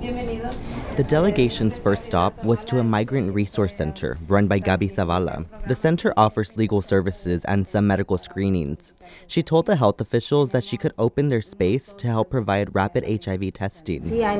The delegation's first stop was to a migrant resource center run by Gabi Zavala. The center offers legal services and some medical screenings. She told the health officials that she could open their space to help provide rapid HIV testing.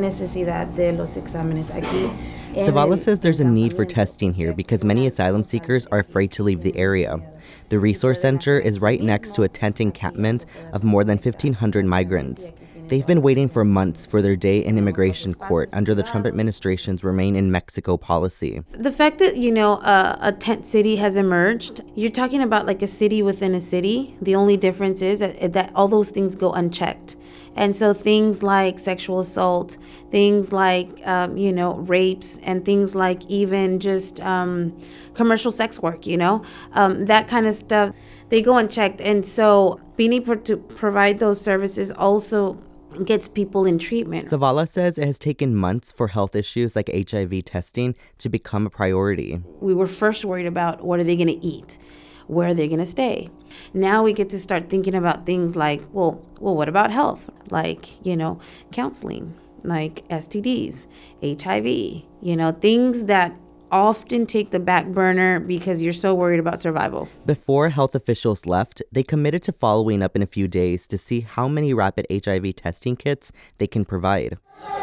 Zavala says there's a need for testing here because many asylum seekers are afraid to leave the area. The resource center is right next to a tent encampment of more than 1,500 migrants. They've been waiting for months for their day in immigration court under the Trump administration's Remain in Mexico policy. The fact that, a tent city has emerged, you're talking about like a city within a city. The only difference is that all those things go unchecked. And so things like sexual assault, things like, rapes, and things like even just commercial sex work, that kind of stuff, they go unchecked. And so being able to provide those services also gets people in treatment. Zavala says it has taken months for health issues like HIV testing to become a priority. We were first worried about what are they going to eat? Where are they going to stay? Now we get to start thinking about things like, well, what about health? Like, counseling, like STDs, HIV, things that often take the back burner because you're so worried about survival. Before health officials left, they committed to following up in a few days to see how many rapid HIV testing kits they can provide.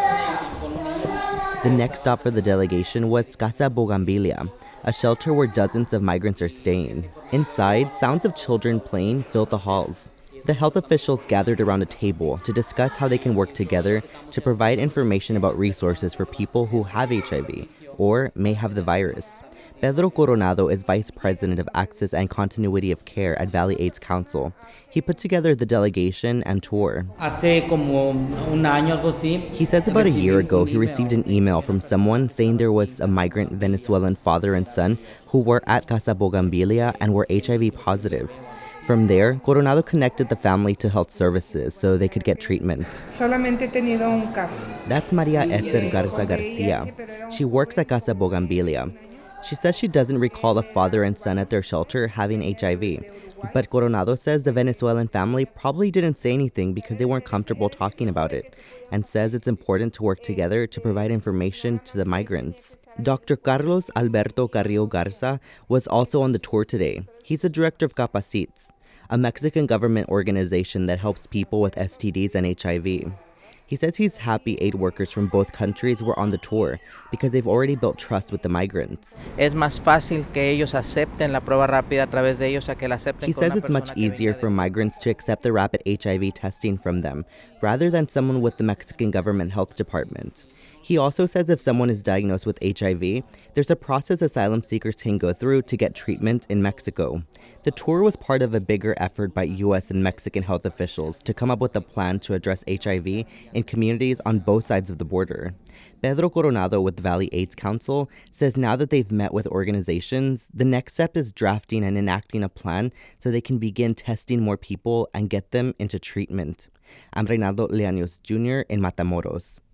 The next stop for the delegation was Casa Bougainvillea, a shelter where dozens of migrants are staying. Inside, sounds of children playing filled the halls. The health officials gathered around a table to discuss how they can work together to provide information about resources for people who have HIV or may have the virus. Pedro Coronado is vice president of Access and Continuity of Care at Valley AIDS Council. He put together the delegation and tour. He says about a year ago he received an email from someone saying there was a migrant Venezuelan father and son who were at Casa Bougainvillea and were HIV positive. From there, Coronado connected the family to health services so they could get treatment. That's Maria Esther Garza Garcia. She works at Casa Bougainvillea. She says she doesn't recall a father and son at their shelter having HIV, but Coronado says the Venezuelan family probably didn't say anything because they weren't comfortable talking about it, and says it's important to work together to provide information to the migrants. Dr. Carlos Alberto Carrillo Garza was also on the tour today. He's the director of Capacits, a Mexican government organization that helps people with STDs and HIV. He says he's happy aid workers from both countries were on the tour because they've already built trust with the migrants. He says it's much easier for migrants to accept the rapid HIV testing from them rather than someone with the Mexican government health department. He also says if someone is diagnosed with HIV, there's a process asylum seekers can go through to get treatment in Mexico. The tour was part of a bigger effort by U.S. and Mexican health officials to come up with a plan to address HIV in communities on both sides of the border. Pedro Coronado with the Valley AIDS Council says now that they've met with organizations, the next step is drafting and enacting a plan so they can begin testing more people and get them into treatment. I'm Reynaldo Leaños Jr. in Matamoros.